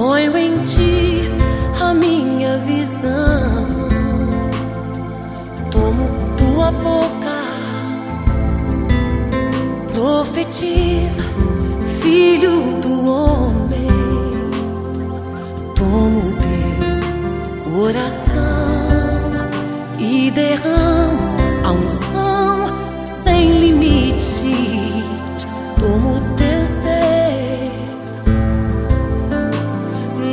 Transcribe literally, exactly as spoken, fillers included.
Ponho em ti a minha visão, tomo tua boca, profetiza, filho do homem.